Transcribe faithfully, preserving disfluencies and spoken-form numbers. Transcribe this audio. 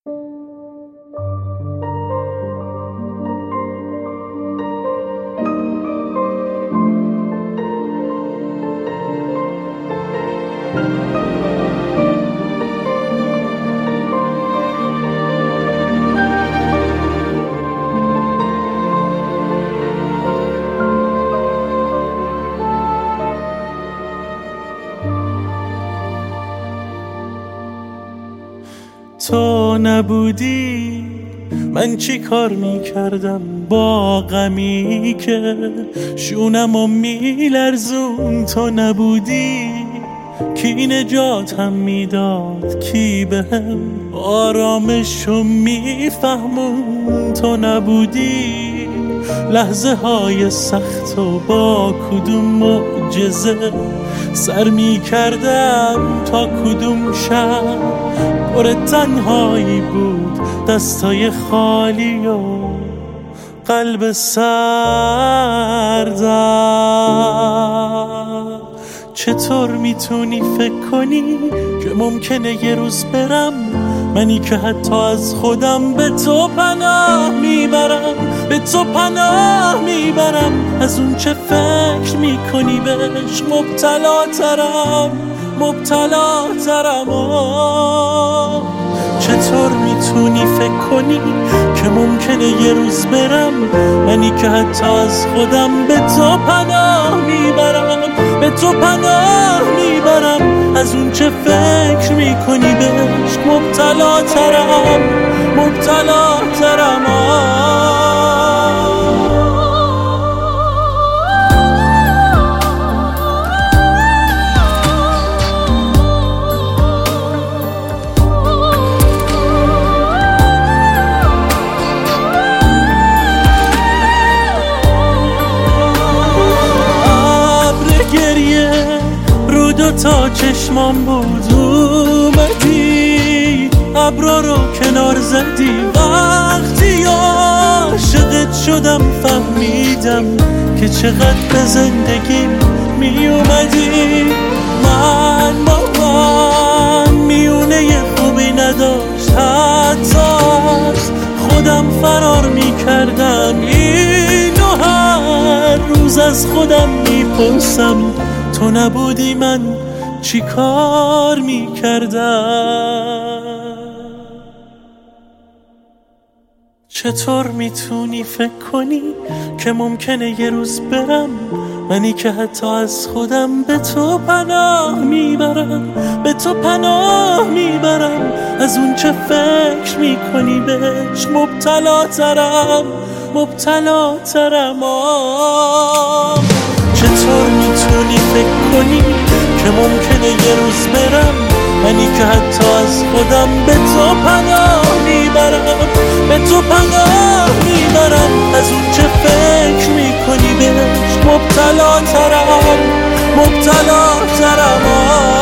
تو نبودی من چی کار میکردم با غمی که شونمو میلرزون. تو نبودی کی نجاتم میداد، کی بهم آرامشو میفهمون. تو نبودی لحظه های سخت و با کدوم معجزه سر میکردم تا کدوم شب پر تنهایی بود، دستای خالی و قلب سردم. چطور میتونی فکر کنی که ممکنه یه روز برم، منی که حتی از خودم به تو پناه میبرم، به تو پناه میبرم. از اون چه فکر میکنی بهش مبتلا ترم، مبتلا ترم. چطور میتونی فکر کنی که ممکنه یه روز برم، منی که حتی از خودم به تو پناه میبرم، به تو پناه میبرم. از اون چه فکر میکنی بهش مبتلا ترم، مبتلا ترم. تا چشمام بود اومدی، ابرا رو کنار زدی. وقتی عاشقت شدم فهمیدم که چقدر به زندگیم می اومدی. من با من میونه خوبی نداشت، حتی از خودم فرار می کردم. اینو هر روز از خودم می پرسم، تو نبودی من چی کار می کردم؟ چطور میتونی فکر کنی که ممکنه یه روز برم، منی که حتی از خودم به تو پناه میبرم، به تو پناه میبرم. از اون چه فکر میکنی بهش مبتلا ترم، مبتلا ترم. چطور میتونی فکر کنی که ممکنه یه روز برم، منی که حتی از خودم به تو پناه میبرم، به تو پناه میبرم. از اون چه فکر میکنی بهش مبتلا ترم، مبتلا ترم.